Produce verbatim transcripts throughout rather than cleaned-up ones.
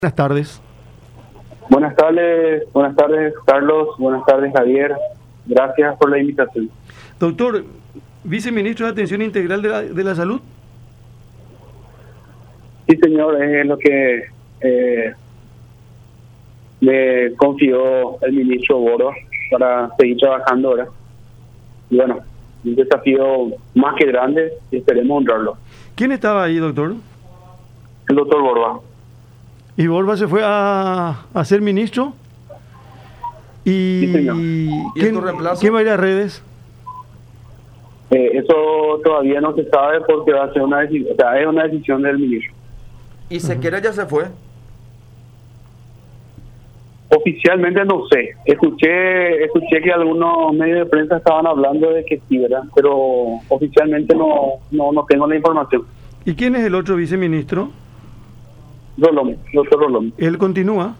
Buenas tardes. Buenas tardes, buenas tardes Carlos, buenas tardes Javier, gracias por la invitación. Doctor, viceministro de Atención Integral de la, de la Salud. Sí señor, es lo que eh, le confió el ministro Boro para seguir trabajando ahora. Y bueno, un desafío más que grande y esperemos honrarlo. ¿Quién estaba ahí, doctor? El doctor Borba. ¿Y Borba se fue a, a ser ministro? ¿Y, sí, señor. ¿quién, ¿quién va a ir a redes? Eh, eso todavía no se sabe porque va a ser una decisión, o sea, es una decisión del ministro. ¿Y Sequera ya se fue? Oficialmente no sé. Escuché escuché que algunos medios de prensa estaban hablando de que sí, ¿verdad? Pero oficialmente no no, no tengo la información. ¿Y quién es el otro viceministro? Rolón, doctor Rolón. ¿Él continúa?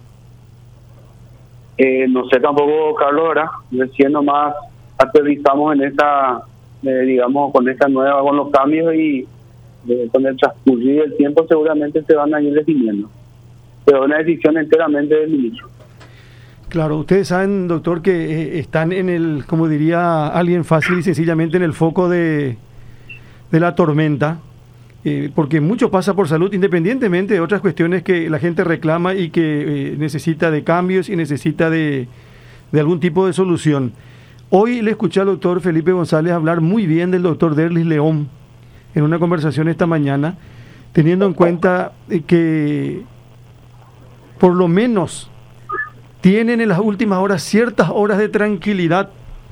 Eh, no sé tampoco, Carlos, ¿verdad? Recién nomás aterrizamos en esta, eh, digamos, con esta nueva, con los cambios y eh, con el transcurrir del tiempo seguramente se van a ir definiendo. Pero es una decisión enteramente del ministro. Claro, ustedes saben, doctor, que eh, están en el, como diría alguien fácil y sencillamente, en el foco de, de la tormenta. Eh, porque mucho pasa por salud, independientemente de otras cuestiones que la gente reclama y que eh, necesita de cambios y necesita de, de algún tipo de solución. Hoy le escuché al doctor Felipe González hablar muy bien del doctor Derlis León en una conversación esta mañana, teniendo en cuenta eh, que por lo menos tienen en las últimas horas ciertas horas de tranquilidad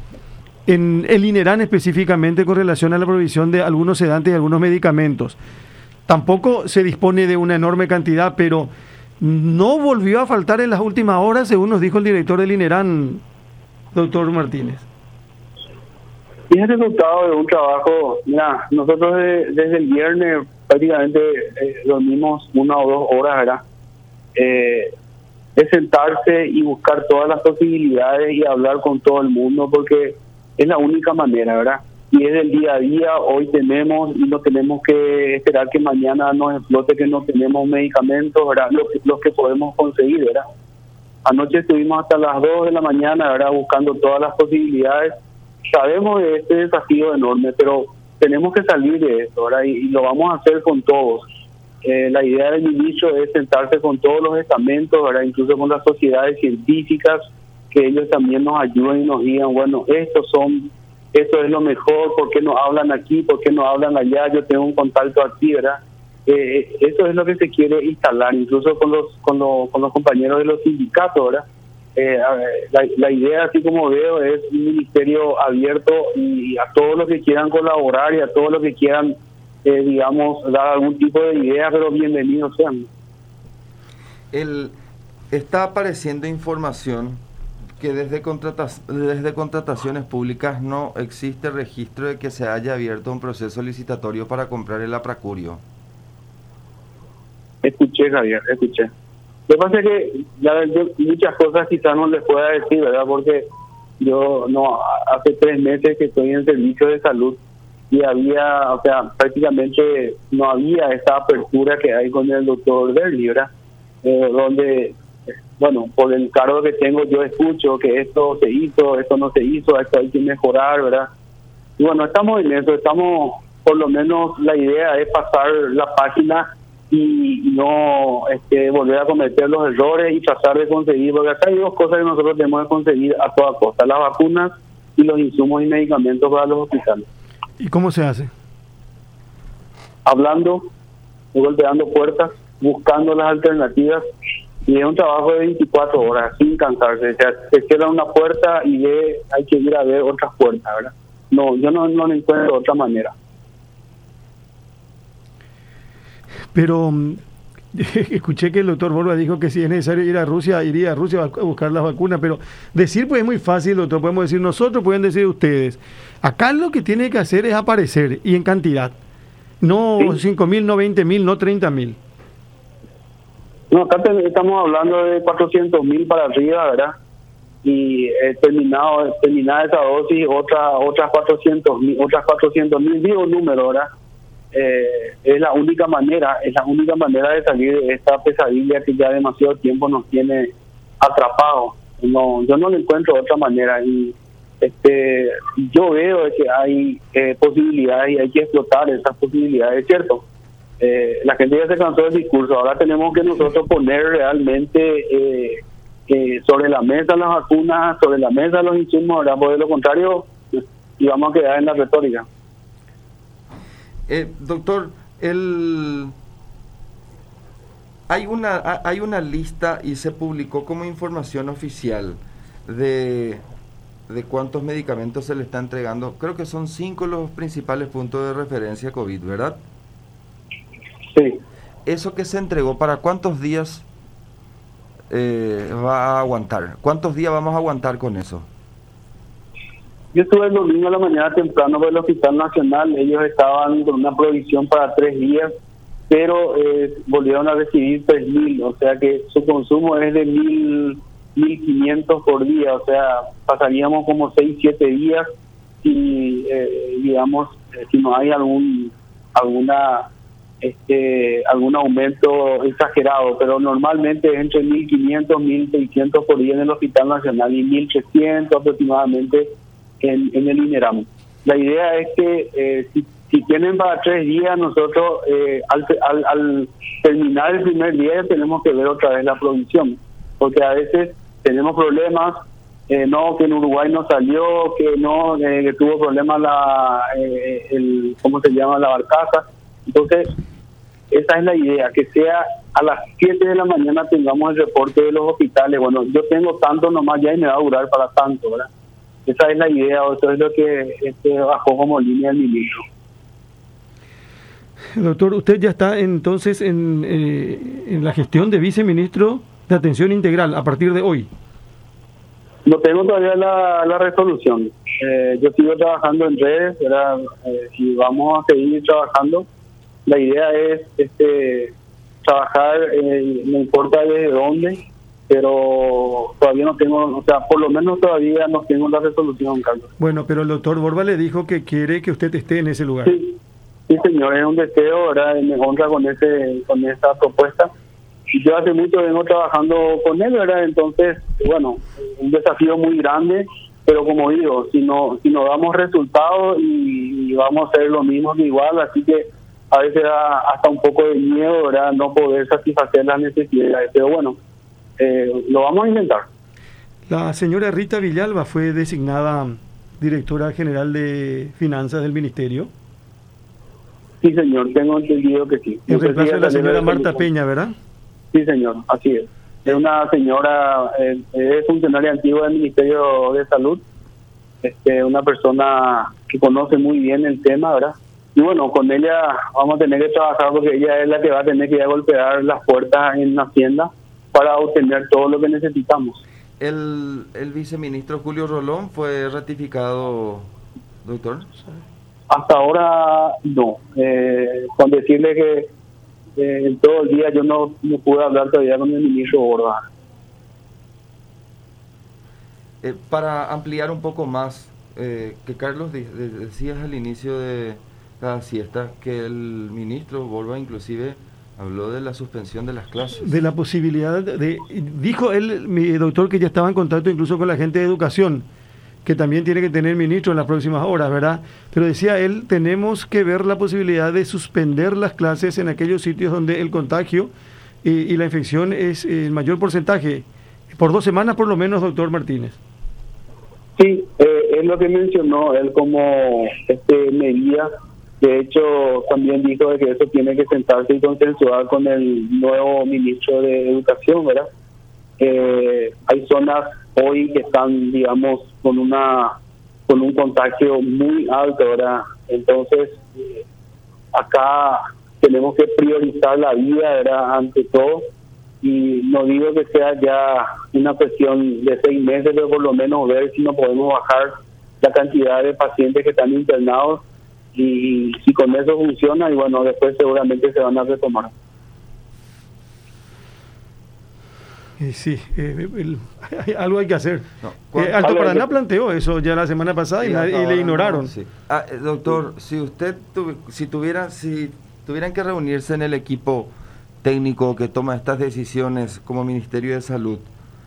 en el INERAN específicamente con relación a la provisión de algunos sedantes y algunos medicamentos. Tampoco se dispone de una enorme cantidad, pero no volvió a faltar en las últimas horas, según nos dijo el director del INERAN, doctor Martínez. Y es el resultado de un trabajo, mira, nosotros de, desde el viernes prácticamente eh, dormimos una o dos horas, ¿verdad? Eh, es sentarse y buscar todas las posibilidades y hablar con todo el mundo, porque es la única manera, ¿verdad? Y es del día a día, hoy tenemos y no tenemos que esperar que mañana nos explote que no tenemos medicamentos, ¿verdad? Los, los que podemos conseguir, ¿verdad? Anoche estuvimos hasta las dos de la mañana, ¿verdad? Buscando todas las posibilidades. Sabemos de este desafío enorme, pero tenemos que salir de esto, ¿verdad? Y, y lo vamos a hacer con todos. Eh, la idea del ministro es sentarse con todos los estamentos, ¿verdad? Incluso con las sociedades científicas, que ellos también nos ayuden y nos digan, bueno, estos son, esto es lo mejor, ¿por qué no hablan aquí? ¿Por qué no hablan allá? Yo tengo un contacto aquí, ¿verdad? Eh, eso es lo que se quiere instalar, incluso con los con los, con los compañeros de los sindicatos, ¿verdad? Eh, la, la idea, así como veo, es un ministerio abierto y a todos los que quieran colaborar y a todos los que quieran, eh, digamos, dar algún tipo de idea, pero bienvenidos sean. El, está apareciendo información que desde, contratas, desde contrataciones públicas no existe registro de que se haya abierto un proceso licitatorio para comprar el Apracurio. Escuché, Javier, escuché. Lo que pasa es que ya, yo, muchas cosas quizás no les pueda decir, ¿verdad? Porque yo no hace tres meses que estoy en servicio de salud y había, o sea, prácticamente no había esta apertura que hay con el doctor Derlis, ¿verdad? Eh, donde... Bueno, por el cargo que tengo yo escucho que esto se hizo, esto no se hizo, esto hay que mejorar, ¿verdad? Y bueno, estamos en eso, estamos, por lo menos la idea es pasar la página y no este, volver a cometer los errores y tratar de conseguir, porque acá hay dos cosas que nosotros tenemos que conseguir a toda costa, las vacunas y los insumos y medicamentos para los hospitales. ¿Y cómo se hace? Hablando, golpeando puertas, buscando las alternativas. Y es un trabajo de veinticuatro horas, sin cansarse. O sea, se cierra una puerta y ve, hay que ir a ver otras puertas, ¿verdad? No, yo no, no lo encuentro de otra manera. Pero escuché que el doctor Borba dijo que si es necesario ir a Rusia, iría a Rusia a buscar las vacunas, pero decir pues es muy fácil, doctor, podemos decir nosotros, pueden decir ustedes. Acá lo que tiene que hacer es aparecer, y en cantidad. No ¿Sí? cinco mil, no veinte mil, no treinta mil. No, acá te, estamos hablando de cuatrocientos mil para arriba, ¿verdad? Y eh, terminado, terminada esa dosis, otra, otras cuatrocientos mil, otras cuatrocientos mil, digo número, ¿verdad? eh, es la única manera, es la única manera de salir de esta pesadilla que ya demasiado tiempo nos tiene atrapados. No, yo no le encuentro otra manera y este, yo veo que hay eh, posibilidades y hay que explotar esas posibilidades, ¿cierto? Eh, la gente ya se cansó del discurso, ahora tenemos que nosotros poner realmente eh, eh, sobre la mesa las vacunas, sobre la mesa los insumos, ¿verdad? Porque de lo contrario, y vamos a quedar en la retórica. Eh, doctor, el... hay una hay una lista y se publicó como información oficial de, de cuántos medicamentos se le está entregando. Creo que son cinco los principales puntos de referencia COVID, ¿verdad? Sí. ¿Eso que se entregó para cuántos días eh, va a aguantar? ¿Cuántos días vamos a aguantar con eso? Yo estuve el domingo a la mañana temprano por el Hospital Nacional. Ellos estaban con una provisión para tres días, pero eh, volvieron a recibir tres mil, o sea que su consumo es de mil, mil quinientos por día, o sea, pasaríamos como seis, siete días y, eh, digamos, eh, si no hay algún alguna este algún aumento exagerado, pero normalmente es entre mil quinientos, mil seiscientos por día en el Hospital Nacional y mil trescientos aproximadamente en, en el INERAM. La idea es que eh, si, si tienen para tres días, nosotros eh, al, al, al terminar el primer día tenemos que ver otra vez la provisión, porque a veces tenemos problemas, eh, no, que en Uruguay no salió, que no, eh, que tuvo problemas la, eh, el, ¿cómo se llama? La barcaza. Entonces, esa es la idea, que sea a las siete de la mañana tengamos el reporte de los hospitales. Bueno, yo tengo tanto nomás ya y me va a durar para tanto, ¿verdad? Esa es la idea, o eso es lo que este, bajó como línea el ministro. Doctor, usted ya está entonces en, eh, en la gestión de viceministro de Atención Integral a partir de hoy. No tengo todavía la, la resolución. Eh, yo sigo trabajando en redes, ¿verdad? Eh, y vamos a seguir trabajando. La idea es este trabajar, eh, no importa desde dónde, pero todavía no tengo, o sea, por lo menos todavía no tengo la resolución, Carlos. Bueno, pero el doctor Borba le dijo que quiere que usted esté en ese lugar. Sí, sí señor, es un deseo, ¿verdad? Y me honra con ese con esta propuesta. Y yo hace mucho vengo trabajando con él, ¿verdad? Entonces, bueno, un desafío muy grande, pero como digo, si no si no damos resultados y, y vamos a hacer lo mismo que igual, así que a veces da hasta un poco de miedo, ¿verdad? No poder satisfacer las necesidades, pero bueno, eh, lo vamos a intentar. La señora Rita Villalba fue designada directora general de finanzas del ministerio. Sí, señor, tengo entendido que sí. En no reemplazo si de la señora Marta Peña, ¿verdad? Sí, señor, así es. Es una señora, eh, es funcionaria antigua del Ministerio de Salud, este, una persona que conoce muy bien el tema, ¿verdad? Y bueno, con ella vamos a tener que trabajar porque ella es la que va a tener que ir a golpear las puertas en Hacienda para obtener todo lo que necesitamos. El, el viceministro Julio Rolón fue ratificado, doctor. Hasta ahora no. Eh, con decirle que eh, en todo el día yo no, no pude hablar todavía con el ministro Borba. Eh, para ampliar un poco más, eh, que Carlos de, de, decías al inicio de la siesta que el ministro Borba inclusive habló de la suspensión de las clases. De la posibilidad de... Dijo él, mi doctor, que ya estaba en contacto incluso con la gente de educación, que también tiene que tener ministro en las próximas horas, ¿verdad? Pero decía él, tenemos que ver la posibilidad de suspender las clases en aquellos sitios donde el contagio y, y la infección es el mayor porcentaje. Por dos semanas por lo menos, doctor Martínez. Sí, eh, es lo que mencionó él como este medida. De hecho, también dijo de que eso tiene que sentarse y consensuar con el nuevo ministro de Educación, ¿verdad? Eh, hay zonas hoy que están, digamos, con una con un contagio muy alto, ¿verdad? Entonces, eh, acá tenemos que priorizar la vida, ¿verdad? Ante todo, y no digo que sea ya una cuestión de seis meses, pero por lo menos ver si no podemos bajar la cantidad de pacientes que están internados, y si con eso funciona, y bueno, después seguramente se van a retomar. Eh, sí, eh, el, el, algo hay que hacer. No, eh, Alto Paraná planteó eso ya la semana pasada y, nadie, y le ignoraron. No, sí. ah, eh, doctor, si usted tuvi, si tuviera, si tuvieran que reunirse en el equipo técnico que toma estas decisiones como Ministerio de Salud,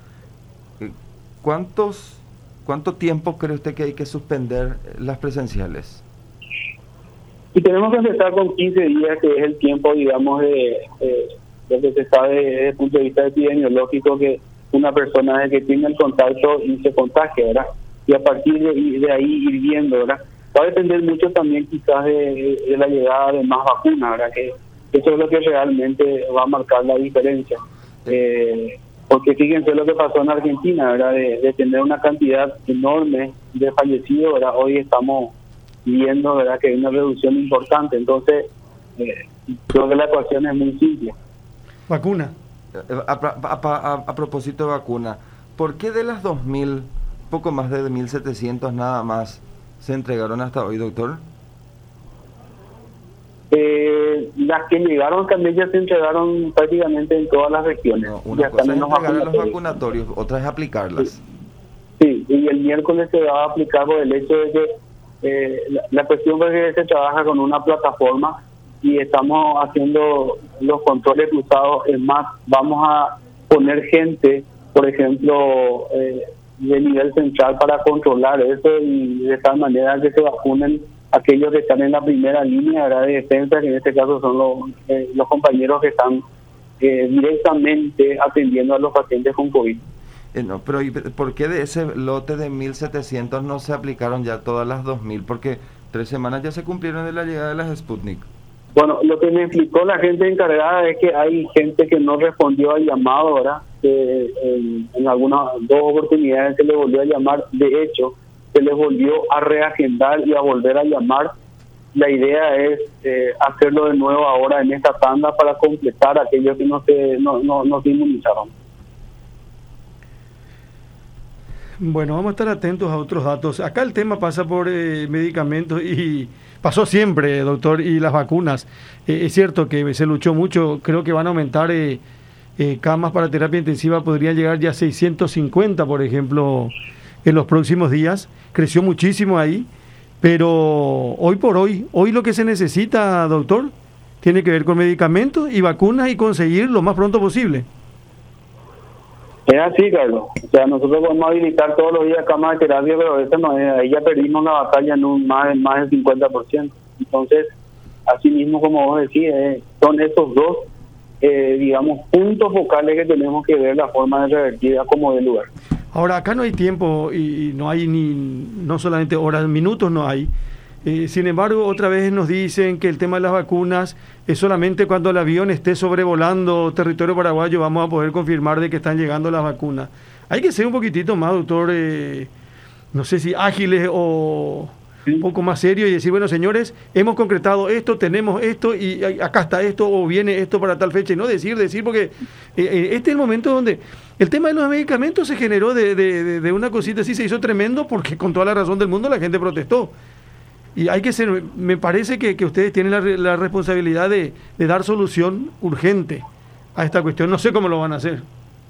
¿cuántos, cuánto tiempo cree usted que hay que suspender las presenciales? Y tenemos que empezar con quince días, que es el tiempo, digamos, de... Eh, lo que se sabe desde el punto de vista epidemiológico, que una persona es que tiene el contacto y se contagia, ¿verdad? Y a partir de, de ahí ir viendo, ¿verdad? Va a depender mucho también quizás de, de la llegada de más vacunas, ¿verdad? Que eso es lo que realmente va a marcar la diferencia. Eh, porque fíjense lo que pasó en Argentina, ¿verdad? De, de tener una cantidad enorme de fallecidos, ¿verdad? Hoy estamos viendo, ¿verdad?, que hay una reducción importante. Entonces, eh, creo que la ecuación es muy simple. Vacuna. A, a, a, a propósito de vacuna, ¿por qué de las dos mil, poco más de mil setecientos nada más, se entregaron hasta hoy, doctor? Eh, las que llegaron también ya se entregaron prácticamente en todas las regiones. No, una ya cosa es están en los entregar a los vacunatorios. vacunatorios, otra es aplicarlas. Sí, sí, y el miércoles se va a aplicar por el hecho de que eh, la, la cuestión es que se trabaja con una plataforma y estamos haciendo los controles cruzados. Es más, vamos a poner gente, por ejemplo, eh, de nivel central para controlar eso, y de tal manera que se vacunen aquellos que están en la primera línea, ¿verdad?, de defensa, que en este caso son los, eh, los compañeros que están eh, directamente atendiendo a los pacientes con COVID. Eh, no, pero ¿por qué de ese lote de mil setecientos no se aplicaron ya todas las dos mil? Porque tres semanas ya se cumplieron de la llegada de las Sputnik. Bueno, lo que me explicó la gente encargada es que hay gente que no respondió al llamado, ¿verdad? Que en, en algunas dos oportunidades se le volvió a llamar. De hecho, se les volvió a reagendar y a volver a llamar. La idea es eh, hacerlo de nuevo ahora en esta tanda para completar a aquellos que no se, no, no, no se inmunizaron. Bueno, vamos a estar atentos a otros datos. Acá el tema pasa por eh, medicamentos y pasó siempre, doctor, y las vacunas. Eh, es cierto que se luchó mucho, creo que van a aumentar eh, eh, camas para terapia intensiva, podrían llegar ya a seiscientos cincuenta, por ejemplo, en los próximos días. Creció muchísimo ahí, pero hoy por hoy, hoy lo que se necesita, doctor, tiene que ver con medicamentos y vacunas y conseguir lo más pronto posible. Es así, Carlos. O sea, nosotros podemos habilitar todos los días camas de terapia, pero eso no es, ahí ya perdimos la batalla en un más, más del cincuenta por ciento. Entonces, así mismo como vos decís, eh, son esos dos, eh, digamos, puntos focales que tenemos que ver la forma de revertir a como de lugar. Ahora, acá no hay tiempo y, y no hay ni, no solamente horas, minutos no hay. Eh, sin embargo, otra vez nos dicen que el tema de las vacunas es solamente cuando el avión esté sobrevolando territorio paraguayo vamos a poder confirmar de que están llegando las vacunas. Hay que ser un poquitito más, doctor, eh, no sé si ágiles o un poco más serios y decir, bueno, señores, hemos concretado esto, tenemos esto y acá está esto o viene esto para tal fecha, y no decir, decir, porque eh, este es el momento donde el tema de los medicamentos se generó de, de, de, de una cosita así, se hizo tremendo porque con toda la razón del mundo la gente protestó. Y hay que ser, me parece que, que ustedes tienen la, la responsabilidad de, de dar solución urgente a esta cuestión. No sé cómo lo van a hacer.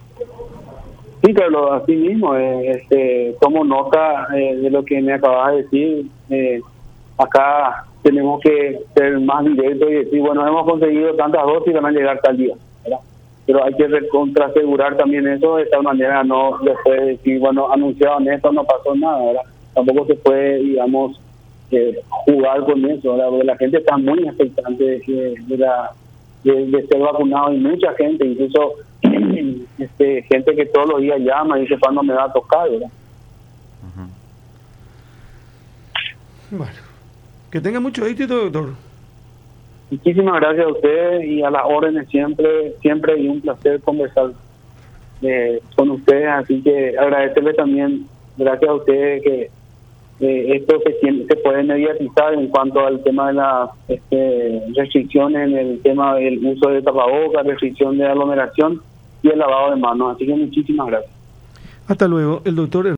Sí, Carlos, así mismo, eh, este, tomo nota eh, de lo que me acabas de decir. Eh, acá tenemos que ser más directos y decir, bueno, hemos conseguido tantas dosis y van a llegar tal día, ¿verdad? Pero hay que contrasegurar también eso, de tal manera no después decir, bueno, anunciaron esto, no pasó nada, ¿verdad? Tampoco se puede, digamos, Eh, jugar con eso, ¿verdad? Porque la gente está muy expectante de, de, la, de, de ser vacunado, y mucha gente, incluso este, gente que todos los días llama y dice cuándo me va a tocar, ¿verdad? Uh-huh. Bueno, que tenga mucho éxito, doctor. Muchísimas gracias a ustedes y a las órdenes siempre, siempre, y un placer conversar eh, con ustedes, así que agradecerles también, gracias a ustedes, que Eh, esto se, se puede mediatizar en cuanto al tema de las este, restricciones en el tema del uso de tapabocas, restricción de aglomeración y el lavado de manos. Así que muchísimas gracias. Hasta luego. El doctor